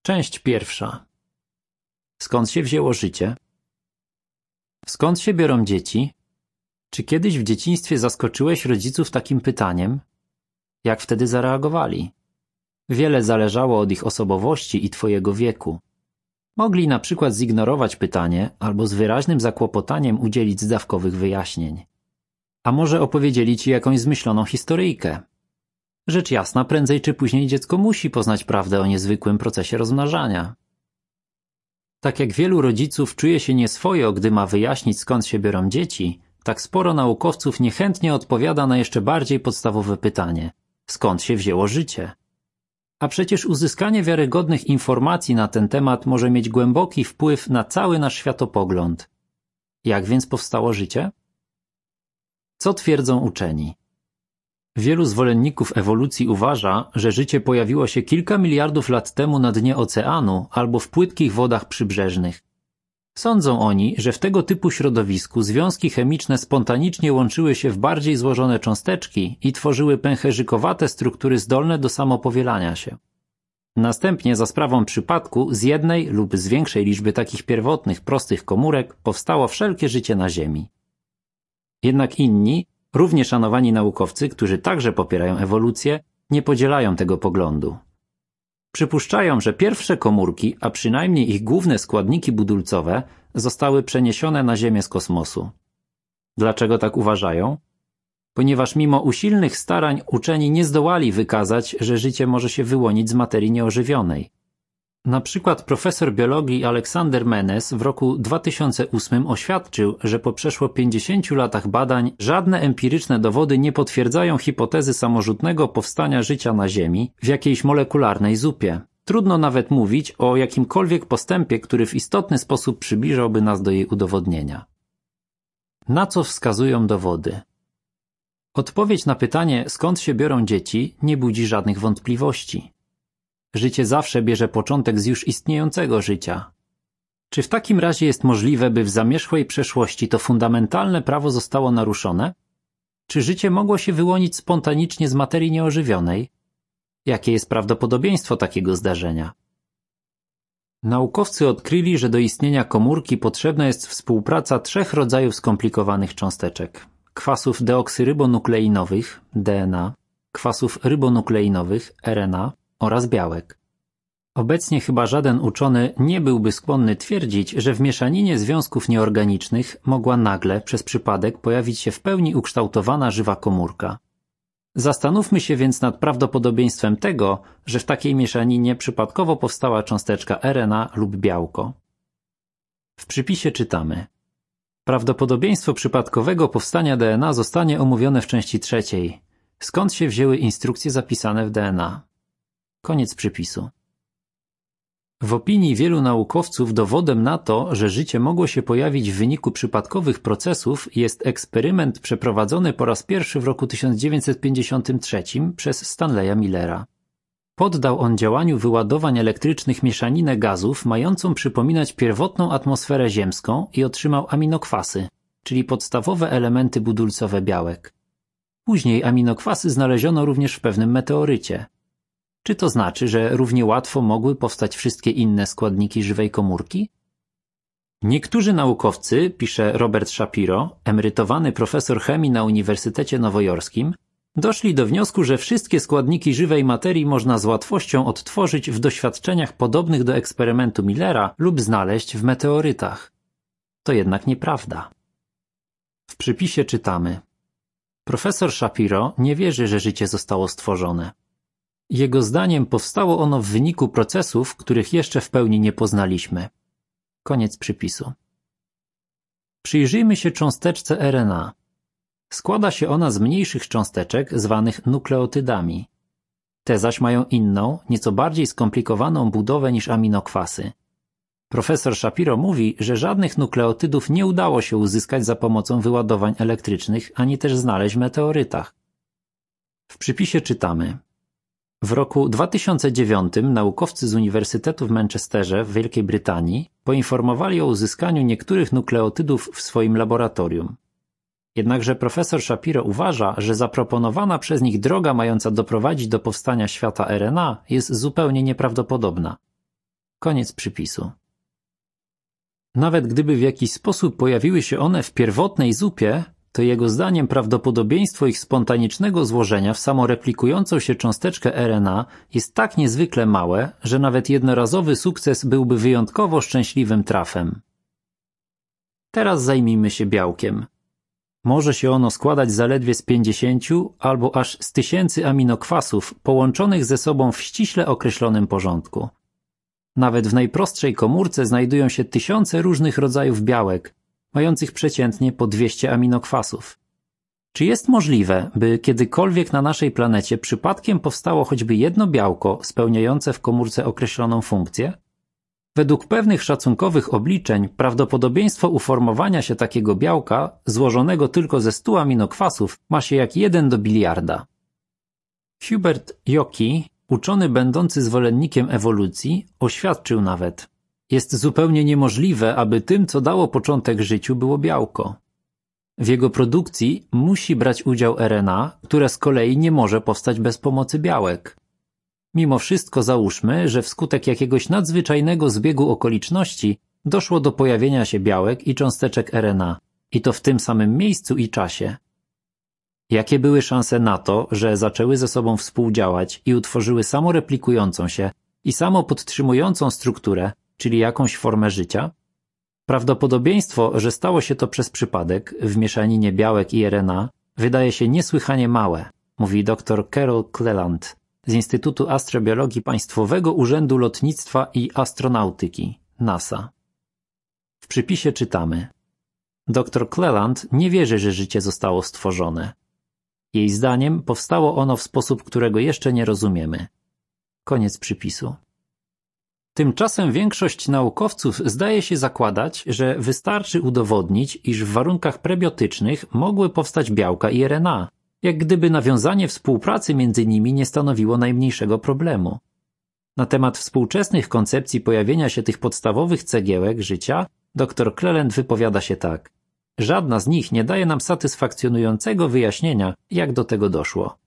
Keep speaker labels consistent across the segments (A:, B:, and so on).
A: Część pierwsza. Skąd się wzięło życie? Skąd się biorą dzieci? Czy kiedyś w dzieciństwie zaskoczyłeś rodziców takim pytaniem? Jak wtedy zareagowali? Wiele zależało od ich osobowości i twojego wieku. Mogli na przykład zignorować pytanie albo z wyraźnym zakłopotaniem udzielić zdawkowych wyjaśnień. A może opowiedzieli ci jakąś zmyśloną historyjkę? Rzecz jasna, prędzej czy później dziecko musi poznać prawdę o niezwykłym procesie rozmnażania. Tak jak wielu rodziców czuje się nieswojo, gdy ma wyjaśnić, skąd się biorą dzieci, tak sporo naukowców niechętnie odpowiada na jeszcze bardziej podstawowe pytanie: skąd się wzięło życie? A przecież uzyskanie wiarygodnych informacji na ten temat może mieć głęboki wpływ na cały nasz światopogląd. Jak więc powstało życie? Co twierdzą uczeni? Wielu zwolenników ewolucji uważa, że życie pojawiło się kilka miliardów lat temu na dnie oceanu albo w płytkich wodach przybrzeżnych. Sądzą oni, że w tego typu środowisku związki chemiczne spontanicznie łączyły się w bardziej złożone cząsteczki i tworzyły pęcherzykowate struktury zdolne do samopowielania się. Następnie za sprawą przypadku z jednej lub z większej liczby takich pierwotnych, prostych komórek powstało wszelkie życie na Ziemi. Jednak inni, równie szanowani naukowcy, którzy także popierają ewolucję, nie podzielają tego poglądu. Przypuszczają, że pierwsze komórki, a przynajmniej ich główne składniki budulcowe, zostały przeniesione na Ziemię z kosmosu. Dlaczego tak uważają? Ponieważ mimo usilnych starań uczeni nie zdołali wykazać, że życie może się wyłonić z materii nieożywionej. Na przykład profesor biologii Aleksander Menes w roku 2008 oświadczył, że po przeszło 50 latach badań żadne empiryczne dowody nie potwierdzają hipotezy samorzutnego powstania życia na Ziemi w jakiejś molekularnej zupie. Trudno nawet mówić o jakimkolwiek postępie, który w istotny sposób przybliżałby nas do jej udowodnienia. Na co wskazują dowody? Odpowiedź na pytanie, skąd się biorą dzieci, nie budzi żadnych wątpliwości. Życie zawsze bierze początek z już istniejącego życia. Czy w takim razie jest możliwe, by w zamierzchłej przeszłości to fundamentalne prawo zostało naruszone? Czy życie mogło się wyłonić spontanicznie z materii nieożywionej? Jakie jest prawdopodobieństwo takiego zdarzenia? Naukowcy odkryli, że do istnienia komórki potrzebna jest współpraca trzech rodzajów skomplikowanych cząsteczek: kwasów deoksyrybonukleinowych, DNA, kwasów rybonukleinowych, RNA, oraz białek. Obecnie chyba żaden uczony nie byłby skłonny twierdzić, że w mieszaninie związków nieorganicznych mogła nagle, przez przypadek, pojawić się w pełni ukształtowana żywa komórka. Zastanówmy się więc nad prawdopodobieństwem tego, że w takiej mieszaninie przypadkowo powstała cząsteczka RNA lub białko. W przypisie czytamy: prawdopodobieństwo przypadkowego powstania DNA zostanie omówione w części trzeciej. Skąd się wzięły instrukcje zapisane w DNA? Koniec przypisu. W opinii wielu naukowców dowodem na to, że życie mogło się pojawić w wyniku przypadkowych procesów, jest eksperyment przeprowadzony po raz pierwszy w roku 1953 przez Stanleya Millera. Poddał on działaniu wyładowań elektrycznych mieszaninę gazów mającą przypominać pierwotną atmosferę ziemską i otrzymał aminokwasy, czyli podstawowe elementy budulcowe białek. Później aminokwasy znaleziono również w pewnym meteorycie. Czy to znaczy, że równie łatwo mogły powstać wszystkie inne składniki żywej komórki? Niektórzy naukowcy, pisze Robert Shapiro, emerytowany profesor chemii na Uniwersytecie Nowojorskim, doszli do wniosku, że wszystkie składniki żywej materii można z łatwością odtworzyć w doświadczeniach podobnych do eksperymentu Millera lub znaleźć w meteorytach. To jednak nieprawda. W przypisie czytamy: profesor Shapiro nie wierzy, że życie zostało stworzone. Jego zdaniem powstało ono w wyniku procesów, których jeszcze w pełni nie poznaliśmy. Koniec przypisu. Przyjrzyjmy się cząsteczce RNA. Składa się ona z mniejszych cząsteczek zwanych nukleotydami. Te zaś mają inną, nieco bardziej skomplikowaną budowę niż aminokwasy. Profesor Shapiro mówi, że żadnych nukleotydów nie udało się uzyskać za pomocą wyładowań elektrycznych, ani też znaleźć w meteorytach. W przypisie czytamy: w roku 2009 naukowcy z Uniwersytetu w Manchesterze w Wielkiej Brytanii poinformowali o uzyskaniu niektórych nukleotydów w swoim laboratorium. Jednakże profesor Shapiro uważa, że zaproponowana przez nich droga mająca doprowadzić do powstania świata RNA jest zupełnie nieprawdopodobna. Koniec przypisu. Nawet gdyby w jakiś sposób pojawiły się one w pierwotnej zupie, to jego zdaniem prawdopodobieństwo ich spontanicznego złożenia w samoreplikującą się cząsteczkę RNA jest tak niezwykle małe, że nawet jednorazowy sukces byłby wyjątkowo szczęśliwym trafem. Teraz zajmijmy się białkiem. Może się ono składać zaledwie z 50 albo aż z 1000 aminokwasów połączonych ze sobą w ściśle określonym porządku. Nawet w najprostszej komórce znajdują się tysiące różnych rodzajów białek, mających przeciętnie po 200 aminokwasów. Czy jest możliwe, by kiedykolwiek na naszej planecie przypadkiem powstało choćby jedno białko spełniające w komórce określoną funkcję? Według pewnych szacunkowych obliczeń prawdopodobieństwo uformowania się takiego białka, złożonego tylko ze 100 aminokwasów, ma się jak 1 do biliarda. Hubert Yockey, uczony będący zwolennikiem ewolucji, oświadczył nawet: jest zupełnie niemożliwe, aby tym, co dało początek życiu, było białko. W jego produkcji musi brać udział RNA, które z kolei nie może powstać bez pomocy białek. Mimo wszystko załóżmy, że wskutek jakiegoś nadzwyczajnego zbiegu okoliczności doszło do pojawienia się białek i cząsteczek RNA, i to w tym samym miejscu i czasie. Jakie były szanse na to, że zaczęły ze sobą współdziałać i utworzyły samoreplikującą się i samopodtrzymującą strukturę, czyli jakąś formę życia? Prawdopodobieństwo, że stało się to przez przypadek w mieszaninie białek i RNA, wydaje się niesłychanie małe, mówi dr Carol Cleland z Instytutu Astrobiologii Państwowego Urzędu Lotnictwa i Astronautyki, NASA. W przypisie czytamy: dr Cleland nie wierzy, że życie zostało stworzone. Jej zdaniem powstało ono w sposób, którego jeszcze nie rozumiemy. Koniec przypisu. Tymczasem większość naukowców zdaje się zakładać, że wystarczy udowodnić, iż w warunkach prebiotycznych mogły powstać białka i RNA, jak gdyby nawiązanie współpracy między nimi nie stanowiło najmniejszego problemu. Na temat współczesnych koncepcji pojawienia się tych podstawowych cegiełek życia dr Cleland wypowiada się tak: żadna z nich nie daje nam satysfakcjonującego wyjaśnienia, jak do tego doszło.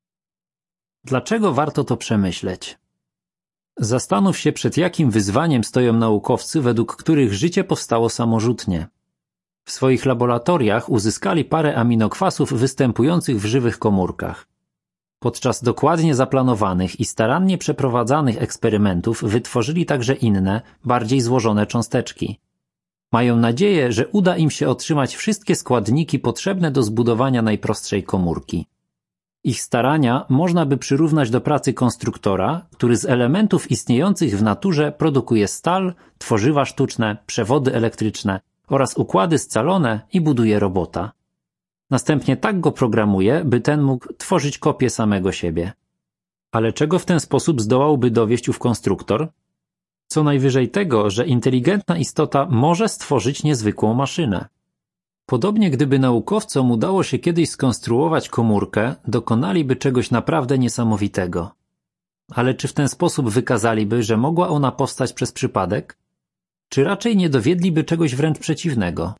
A: Dlaczego warto to przemyśleć? Zastanów się, przed jakim wyzwaniem stoją naukowcy, według których życie powstało samorzutnie. W swoich laboratoriach uzyskali parę aminokwasów występujących w żywych komórkach. Podczas dokładnie zaplanowanych i starannie przeprowadzanych eksperymentów wytworzyli także inne, bardziej złożone cząsteczki. Mają nadzieję, że uda im się otrzymać wszystkie składniki potrzebne do zbudowania najprostszej komórki. Ich starania można by przyrównać do pracy konstruktora, który z elementów istniejących w naturze produkuje stal, tworzywa sztuczne, przewody elektryczne oraz układy scalone i buduje robota. Następnie tak go programuje, by ten mógł tworzyć kopię samego siebie. Ale czego w ten sposób zdołałby dowieść ów konstruktor? Co najwyżej tego, że inteligentna istota może stworzyć niezwykłą maszynę. Podobnie gdyby naukowcom udało się kiedyś skonstruować komórkę, dokonaliby czegoś naprawdę niesamowitego. Ale czy w ten sposób wykazaliby, że mogła ona powstać przez przypadek? Czy raczej nie dowiedliby czegoś wręcz przeciwnego?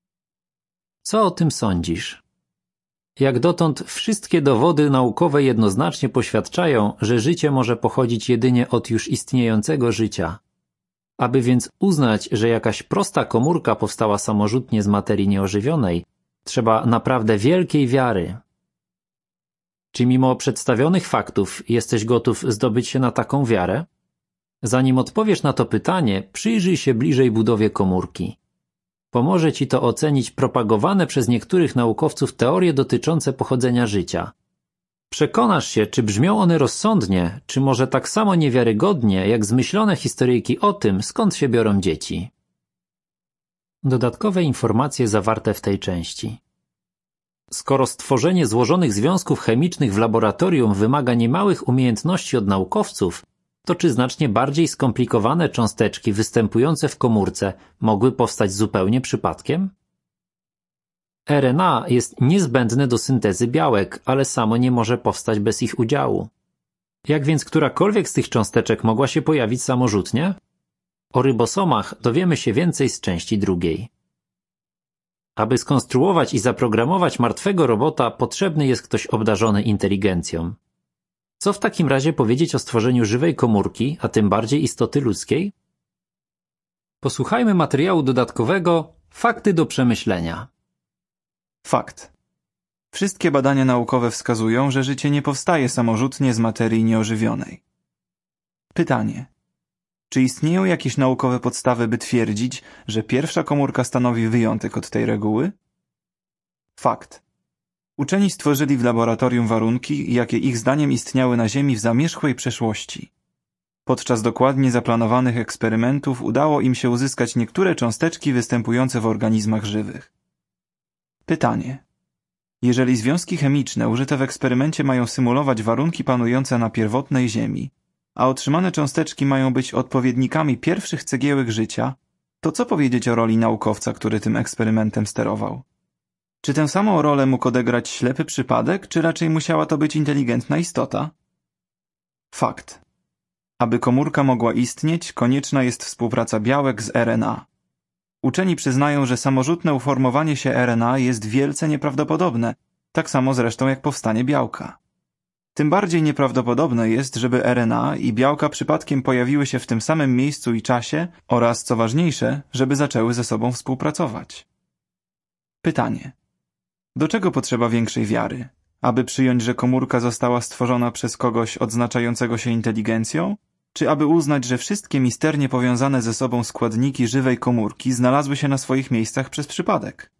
A: Co o tym sądzisz? Jak dotąd wszystkie dowody naukowe jednoznacznie poświadczają, że życie może pochodzić jedynie od już istniejącego życia. Aby więc uznać, że jakaś prosta komórka powstała samorzutnie z materii nieożywionej, trzeba naprawdę wielkiej wiary. Czy mimo przedstawionych faktów jesteś gotów zdobyć się na taką wiarę? Zanim odpowiesz na to pytanie, przyjrzyj się bliżej budowie komórki. Pomoże ci to ocenić propagowane przez niektórych naukowców teorie dotyczące pochodzenia życia. Przekonasz się, czy brzmią one rozsądnie, czy może tak samo niewiarygodnie, jak zmyślone historyjki o tym, skąd się biorą dzieci. Dodatkowe informacje zawarte w tej części. Skoro stworzenie złożonych związków chemicznych w laboratorium wymaga niemałych umiejętności od naukowców, to czy znacznie bardziej skomplikowane cząsteczki występujące w komórce mogły powstać zupełnie przypadkiem? RNA jest niezbędne do syntezy białek, ale samo nie może powstać bez ich udziału. Jak więc którakolwiek z tych cząsteczek mogła się pojawić samorzutnie? O rybosomach dowiemy się więcej z części drugiej. Aby skonstruować i zaprogramować martwego robota, potrzebny jest ktoś obdarzony inteligencją. Co w takim razie powiedzieć o stworzeniu żywej komórki, a tym bardziej istoty ludzkiej? Posłuchajmy materiału dodatkowego Fakty do przemyślenia.
B: Fakt. Wszystkie badania naukowe wskazują, że życie nie powstaje samorzutnie z materii nieożywionej. Pytanie. Czy istnieją jakieś naukowe podstawy, by twierdzić, że pierwsza komórka stanowi wyjątek od tej reguły? Fakt. Uczeni stworzyli w laboratorium warunki, jakie ich zdaniem istniały na Ziemi w zamierzchłej przeszłości. Podczas dokładnie zaplanowanych eksperymentów udało im się uzyskać niektóre cząsteczki występujące w organizmach żywych. Pytanie. Jeżeli związki chemiczne użyte w eksperymencie mają symulować warunki panujące na pierwotnej Ziemi, a otrzymane cząsteczki mają być odpowiednikami pierwszych cegiełek życia, to co powiedzieć o roli naukowca, który tym eksperymentem sterował? Czy tę samą rolę mógł odegrać ślepy przypadek, czy raczej musiała to być inteligentna istota? Fakt. Aby komórka mogła istnieć, konieczna jest współpraca białek z RNA. Uczeni przyznają, że samorzutne uformowanie się RNA jest wielce nieprawdopodobne, tak samo zresztą jak powstanie białka. Tym bardziej nieprawdopodobne jest, żeby RNA i białka przypadkiem pojawiły się w tym samym miejscu i czasie oraz, co ważniejsze, żeby zaczęły ze sobą współpracować. Pytanie. Do czego potrzeba większej wiary? Aby przyjąć, że komórka została stworzona przez kogoś odznaczającego się inteligencją? Czy aby uznać, że wszystkie misternie powiązane ze sobą składniki żywej komórki znalazły się na swoich miejscach przez przypadek?